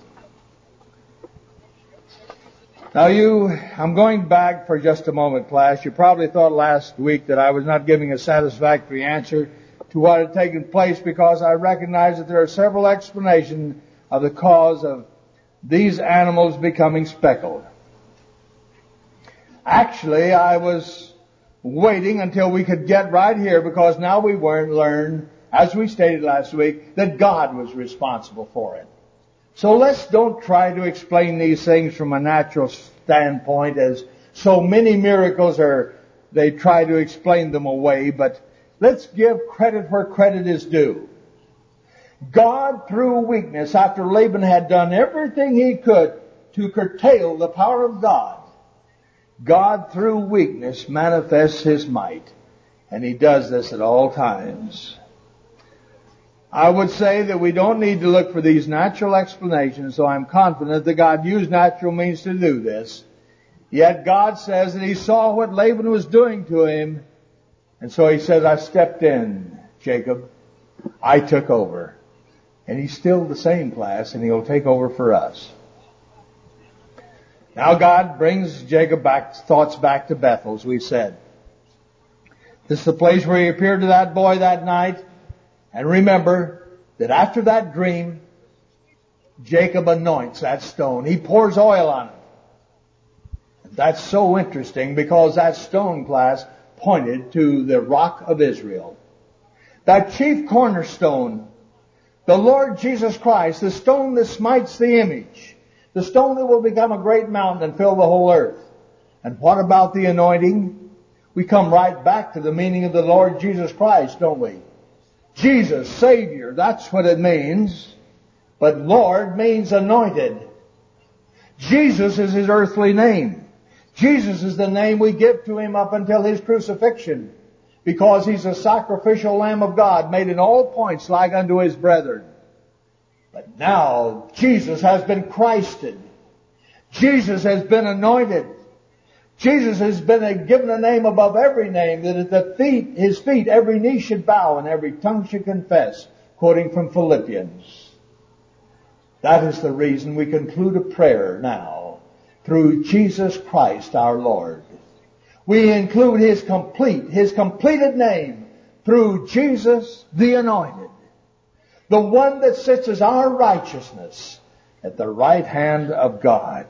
Now I'm going back for just a moment, class. You probably thought last week that I was not giving a satisfactory answer to what had taken place, because I recognize that there are several explanations of the cause of these animals becoming speckled. Actually, I was waiting until we could get right here, because now we learned, as we stated last week, that God was responsible for it. So let's don't try to explain these things from a natural standpoint, as so many miracles they try to explain them away, but let's give credit where credit is due. God, through weakness, after Laban had done everything he could to curtail the power of God, God, through weakness, manifests His might. And He does this at all times. I would say that we don't need to look for these natural explanations, so I'm confident that God used natural means to do this. Yet God says that He saw what Laban was doing to him, and so He says, I stepped in, Jacob. I took over. And He's still the same, class, and He'll take over for us. Now God brings Jacob thoughts back to Bethel, as we said. This is the place where He appeared to that boy that night. And remember that after that dream, Jacob anoints that stone. He pours oil on it. And that's so interesting, because that stone, class, pointed to the rock of Israel. That chief cornerstone, the Lord Jesus Christ, the stone that smites the image, the stone that will become a great mountain and fill the whole earth. And what about the anointing? We come right back to the meaning of the Lord Jesus Christ, don't we? Jesus, Savior, that's what it means. But Lord means anointed. Jesus is His earthly name. Jesus is the name we give to Him up until His crucifixion, because He's a sacrificial Lamb of God, made in all points like unto His brethren. But now Jesus has been Christed. Jesus has been anointed. Jesus has been given a name above every name, that at His feet every knee should bow and every tongue should confess, quoting from Philippians. That is the reason we conclude a prayer now through Jesus Christ our Lord. We include His completed name through Jesus the Anointed, the one that sits as our righteousness at the right hand of God.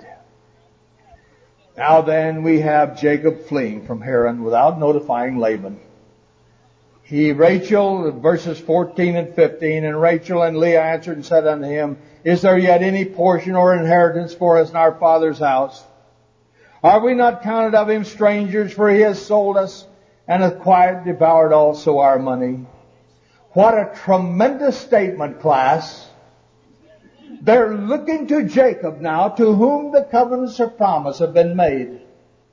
Now then, we have Jacob fleeing from Haran without notifying Laban. Rachel, verses 14 and 15, and Rachel and Leah answered and said unto him, Is there yet any portion or inheritance for us in our father's house? Are we not counted of him strangers, for he has sold us and hath quite devoured also our money? What a tremendous statement, class. They're looking to Jacob now, to whom the covenants of promise have been made.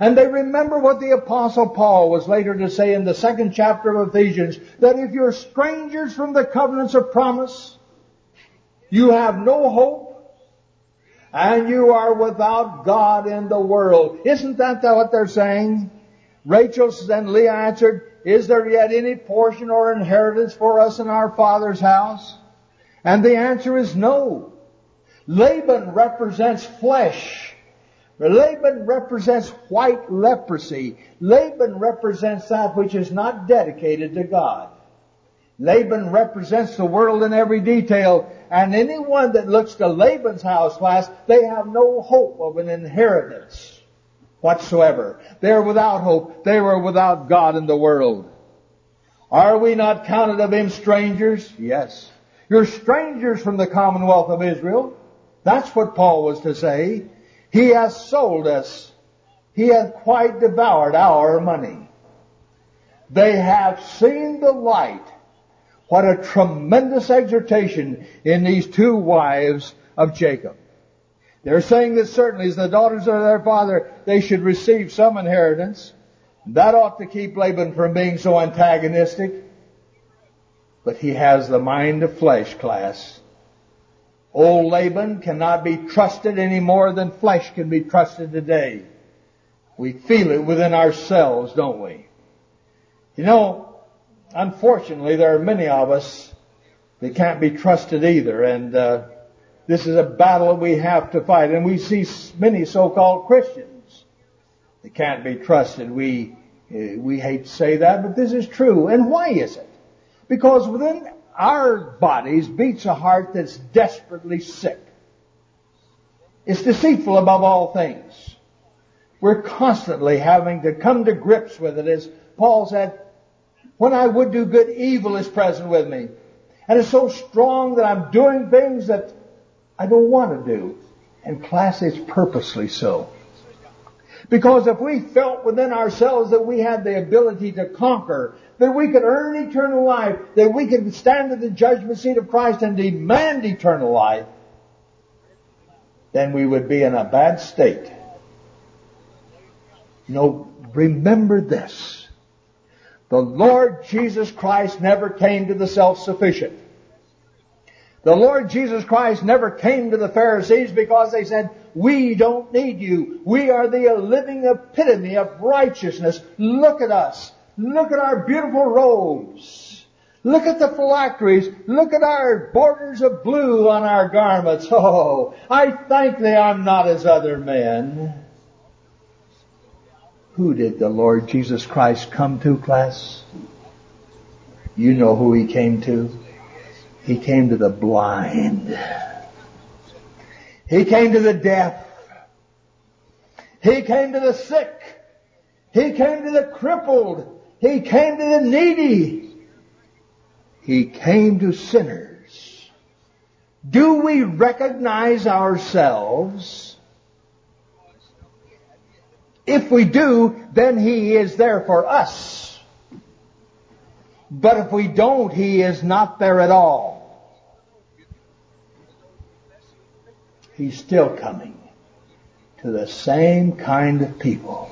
And they remember what the Apostle Paul was later to say in the 2nd chapter of Ephesians, that if you're strangers from the covenants of promise, you have no hope, and you are without God in the world. Isn't that what they're saying? Rachel and Leah answered, is there yet any portion or inheritance for us in our father's house? And the answer is no. Laban represents flesh. Laban represents white leprosy. Laban represents that which is not dedicated to God. Laban represents the world in every detail. And anyone that looks to Laban's house, class, they have no hope of an inheritance whatsoever. They are without hope. They were without God in the world. Are we not counted of him strangers? Yes. You're strangers from the commonwealth of Israel. That's what Paul was to say. He has sold us. He hath quite devoured our money. They have seen the light. What a tremendous exhortation in these two wives of Jacob. They're saying that certainly as the daughters of their father, they should receive some inheritance. That ought to keep Laban from being so antagonistic. But he has the mind of flesh, class. Old Laban cannot be trusted any more than flesh can be trusted today. We feel it within ourselves, don't we? You know, unfortunately, there are many of us that can't be trusted either. And this is a battle that we have to fight. And we see many so-called Christians that can't be trusted. We hate to say that, but this is true. And why is it? Because within our bodies beats a heart that's desperately sick. It's deceitful above all things. We're constantly having to come to grips with it. As Paul said, when I would do good, evil is present with me. And it's so strong that I'm doing things that I don't want to do. And class, it's purposely so. Because if we felt within ourselves that we had the ability to conquer, that we could earn eternal life, that we could stand at the judgment seat of Christ and demand eternal life, then we would be in a bad state. You know, remember this. The Lord Jesus Christ never came to the self-sufficient. The Lord Jesus Christ never came to the Pharisees because they said, we don't need you. We are the living epitome of righteousness. Look at us. Look at our beautiful robes. Look at the phylacteries. Look at our borders of blue on our garments. Oh, I thank thee I'm not as other men. Who did the Lord Jesus Christ come to, class? You know who he came to. He came to the blind. He came to the deaf. He came to the sick. He came to the crippled. He came to the needy. He came to sinners. Do we recognize ourselves? If we do, then he is there for us. But if we don't, he is not there at all. He's still coming to the same kind of people.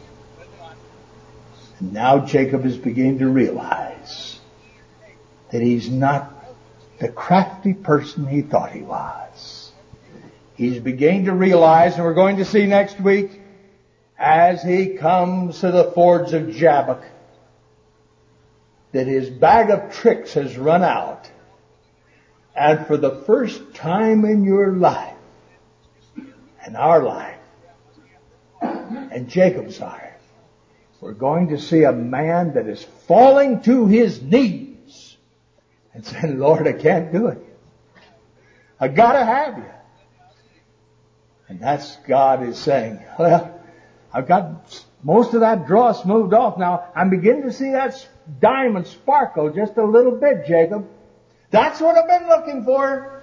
And now Jacob is beginning to realize that he's not the crafty person he thought he was. He's beginning to realize, and we're going to see next week, as he comes to the fords of Jabbok, that his bag of tricks has run out. And for the first time in your life, and our life, and Jacob's life, we're going to see a man that is falling to his knees and saying, Lord, I can't do it. I gotta have you. And that's God is saying, well, I've got most of that dross moved off now. I'm beginning to see that diamond sparkle just a little bit, Jacob. That's what I've been looking for.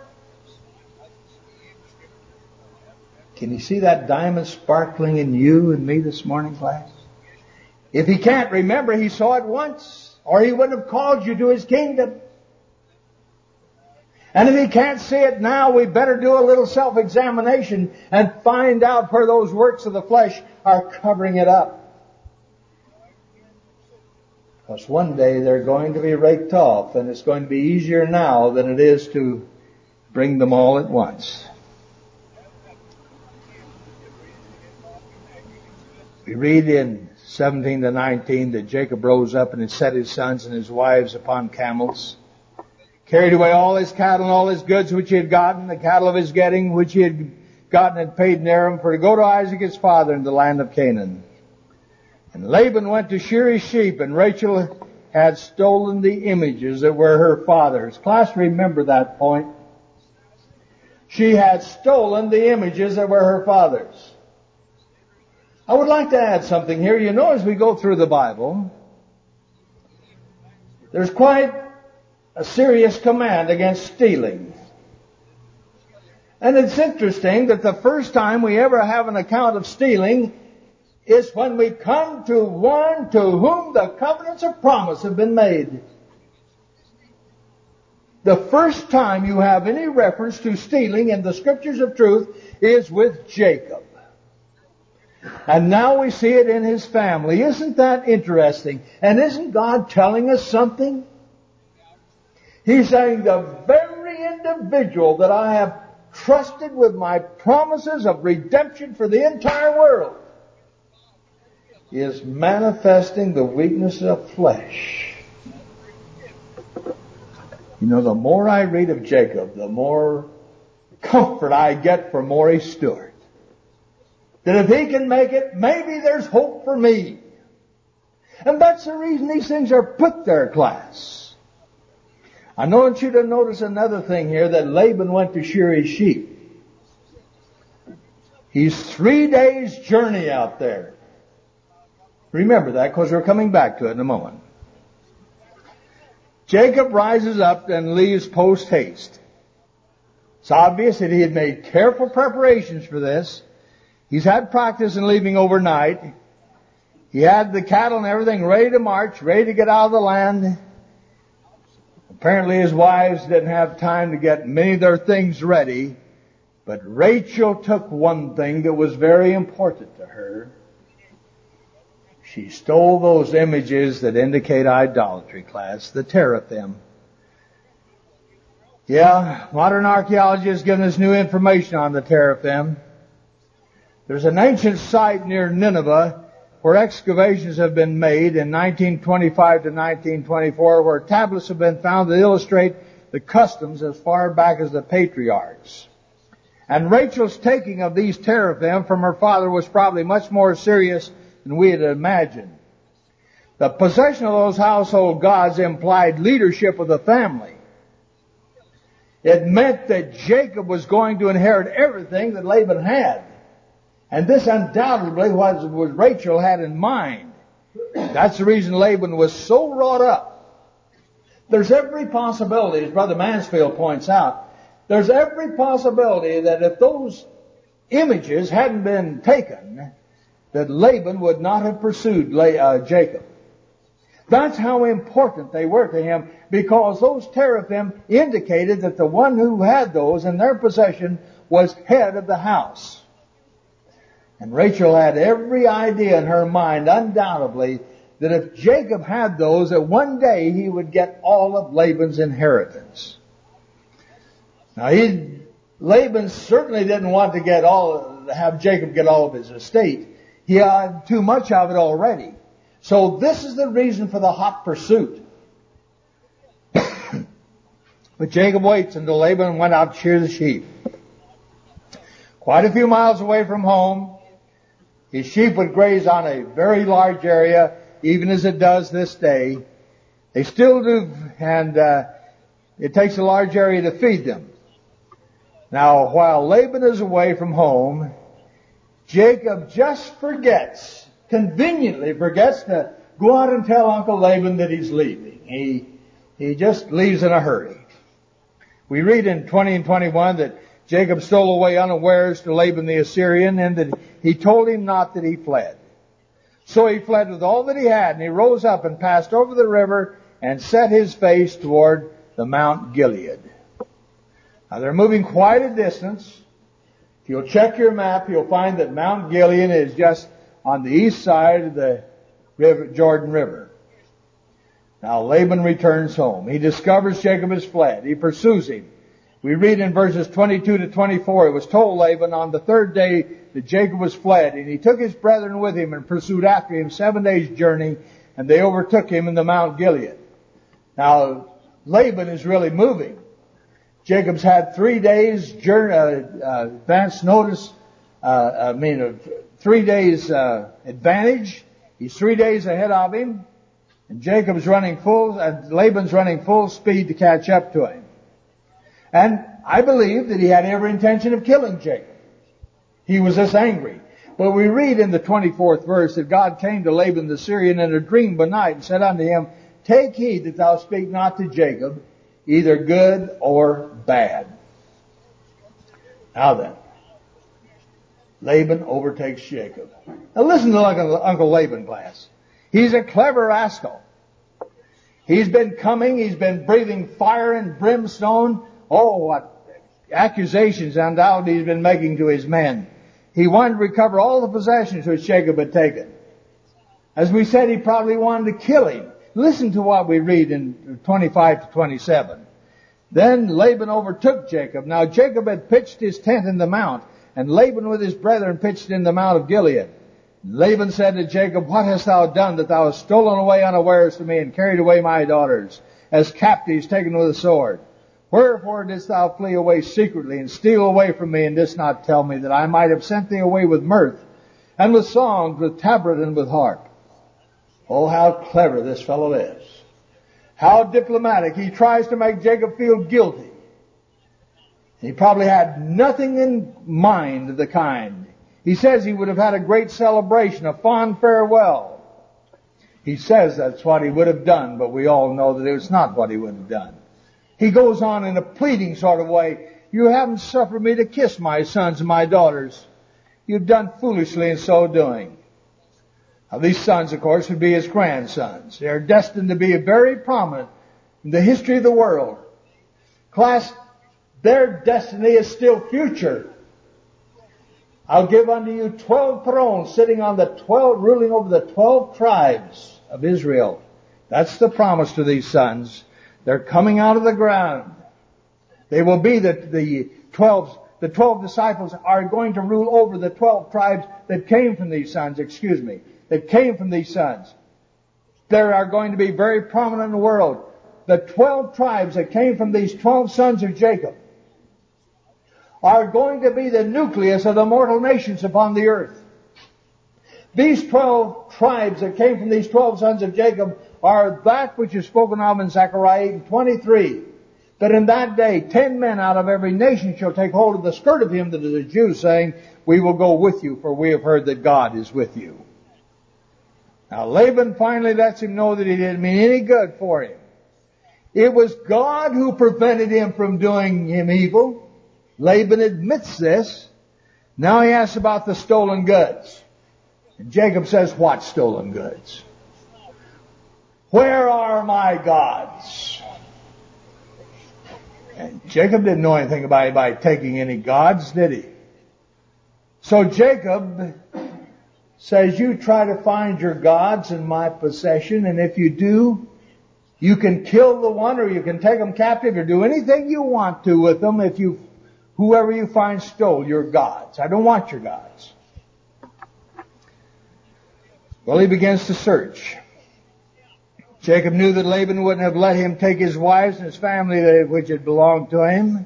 Can you see that diamond sparkling in you and me this morning, class? If he can't remember, he saw it once, or he wouldn't have called you to his kingdom. And if he can't see it now, we better do a little self-examination and find out where those works of the flesh are covering it up. Because one day they're going to be raked off, and it's going to be easier now than it is to bring them all at once. We read in 17 to 19 that Jacob rose up and had set his sons and his wives upon camels, carried away all his cattle and all his goods which he had gotten, the cattle of his getting which he had gotten and paid in Aram, for to go to Isaac his father in the land of Canaan. And Laban went to shear his sheep, and Rachel had stolen the images that were her father's. Class, remember that point. She had stolen the images that were her father's. I would like to add something here. You know, as we go through the Bible, there's quite a serious command against stealing. And it's interesting that the first time we ever have an account of stealing is when we come to one to whom the covenants of promise have been made. The first time you have any reference to stealing in the Scriptures of truth is with Jacob. And now we see it in his family. Isn't that interesting? And isn't God telling us something? He's saying the very individual that I have trusted with my promises of redemption for the entire world is manifesting the weakness of flesh. You know, the more I read of Jacob, the more comfort I get from Maurice Stewart. That if he can make it, maybe there's hope for me. And that's the reason these things are put there, class. I want you to notice another thing here, that Laban went to shear his sheep. He's 3 days' journey out there. Remember that, because we're coming back to it in a moment. Jacob rises up and leaves post haste. It's obvious that he had made careful preparations for this. He's had practice in leaving overnight. He had the cattle and everything ready to march, ready to get out of the land. Apparently his wives didn't have time to get many of their things ready. But Rachel took one thing that was very important to her. She stole those images that indicate idolatry, class, the teraphim. Yeah, modern archaeology has given us new information on the teraphim. There's an ancient site near Nineveh where excavations have been made in 1925 to 1924 where tablets have been found that illustrate the customs as far back as the patriarchs. And Rachel's taking of these teraphim from her father was probably much more serious than we had imagined. The possession of those household gods implied leadership of the family. It meant that Jacob was going to inherit everything that Laban had. And this undoubtedly was what Rachel had in mind. That's the reason Laban was so wrought up. There's every possibility, as Brother Mansfield points out, there's every possibility that if those images hadn't been taken, that Laban would not have pursued Jacob. That's how important they were to him, because those teraphim indicated that the one who had those in their possession was head of the house. And Rachel had every idea in her mind, undoubtedly, that if Jacob had those, that one day he would get all of Laban's inheritance. Now, Laban certainly didn't want to have Jacob get all of his estate. He had too much of it already. So this is the reason for the hot pursuit. But Jacob waits until Laban went out to shear the sheep. Quite a few miles away from home, his sheep would graze on a very large area, even as it does this day. They still do, and it takes a large area to feed them. Now, while Laban is away from home, Jacob just conveniently forgets to go out and tell Uncle Laban that he's leaving. He just leaves in a hurry. We read in 20 and 21 that Jacob stole away unawares to Laban the Assyrian, and that he told him not that he fled. So he fled with all that he had, and he rose up and passed over the river and set his face toward the Mount Gilead. Now they're moving quite a distance. If you'll check your map, you'll find that Mount Gilead is just on the east side of the Jordan River. Now Laban returns home. He discovers Jacob has fled. He pursues him. We read in verses 22 to 24, it was told Laban on the third day that Jacob was fled, and he took his brethren with him and pursued after him 7 days' journey, and they overtook him in the Mount Gilead. Now, Laban is really moving. Jacob's had 3 days advance notice, 3 days advantage. He's 3 days ahead of him, and Laban's running full speed to catch up to him. And I believe that he had every intention of killing Jacob. He was this angry. But we read in the 24th verse that God came to Laban the Syrian in a dream by night and said unto him, Take heed that thou speak not to Jacob, either good or bad. Now then, Laban overtakes Jacob. Now listen to Uncle Laban, class. He's a clever rascal. He's been breathing fire and brimstone. Oh, what accusations undoubtedly he's been making to his men. He wanted to recover all the possessions which Jacob had taken. As we said, he probably wanted to kill him. Listen to what we read in 25 to 27. Then Laban overtook Jacob. Now Jacob had pitched his tent in the mount, and Laban with his brethren pitched in the Mount of Gilead. Laban said to Jacob, What hast thou done that thou hast stolen away unawares from me and carried away my daughters as captives taken with a sword? Wherefore didst thou flee away secretly and steal away from me and didst not tell me that I might have sent thee away with mirth and with songs, with tabret and with harp? Oh, how clever this fellow is. How diplomatic. He tries to make Jacob feel guilty. He probably had nothing in mind of the kind. He says he would have had a great celebration, a fond farewell. He says that's what he would have done, but we all know that it was not what he would have done. He goes on in a pleading sort of way. You haven't suffered me to kiss my sons and my daughters. You've done foolishly in so doing. Now these sons, of course, would be his grandsons. They're destined to be very prominent in the history of the world. Class, their destiny is still future. I'll give unto you 12 thrones sitting on ruling over the 12 tribes of Israel. That's the promise to these sons. They're coming out of the ground. They will be the 12 disciples are going to rule over the 12 tribes that came from these sons, that came from these sons. They are going to be very prominent in the world. The 12 tribes that came from these 12 sons of Jacob are going to be the nucleus of the mortal nations upon the earth. These 12 tribes that came from these 12 sons of Jacob are that which is spoken of in Zechariah 8:23. That in that day 10 men out of every nation shall take hold of the skirt of him that is a Jew, saying, We will go with you, for we have heard that God is with you. Now Laban finally lets him know that he didn't mean any good for him. It was God who prevented him from doing him evil. Laban admits this. Now he asks about the stolen goods. And Jacob says, What stolen goods? Where are my gods? And Jacob didn't know anything about anybody taking any gods, did he? So Jacob says, You try to find your gods in my possession, and if you do, you can kill the one or you can take them captive or do anything you want to with them if whoever you find stole your gods. I don't want your gods. Well, he begins to search. Jacob knew that Laban wouldn't have let him take his wives and his family which had belonged to him.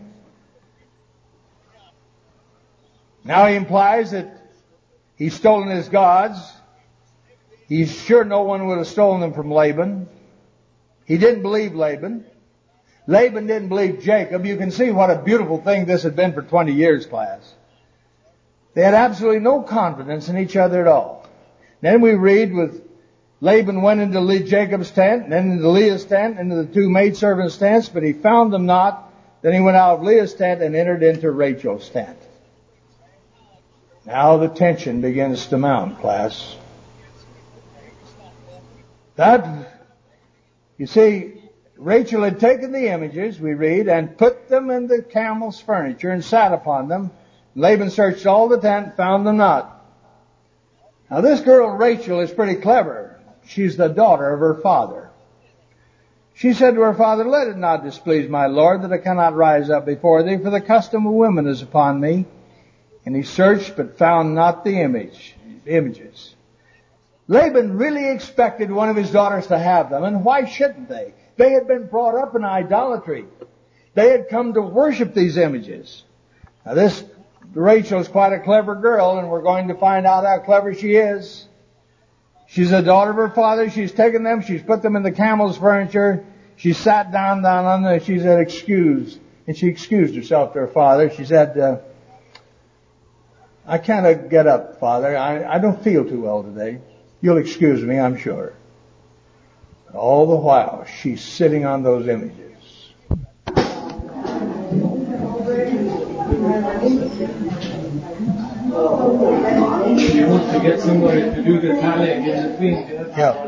Now he implies that he's stolen his gods. He's sure no one would have stolen them from Laban. He didn't believe Laban. Laban didn't believe Jacob. You can see what a beautiful thing this had been for 20 years, class. They had absolutely no confidence in each other at all. Then we read with Laban went into Jacob's tent, and then into Leah's tent, into the two maidservants' tents, but he found them not. Then he went out of Leah's tent and entered into Rachel's tent. Now the tension begins to mount, class. You see, Rachel had taken the images, we read, and put them in the camel's furniture and sat upon them. Laban searched all the tent, found them not. Now this girl Rachel is pretty clever. She's the daughter of her father. She said to her father, let it not displease my lord that I cannot rise up before thee, for the custom of women is upon me. And he searched but found not the images. Laban really expected one of his daughters to have them, and why shouldn't they? They had been brought up in idolatry. They had come to worship these images. Now this Rachel is quite a clever girl, and we're going to find out how clever she is. She's a daughter of her father. She's taken them. She's put them in the camel's furniture. She sat down on them. She said, excuse. And she excused herself to her father. She said, I can't get up, Father. I don't feel too well today. You'll excuse me, I'm sure. But all the while, she's sitting on those images. She wants to get somebody to do the tallying in between. Yeah.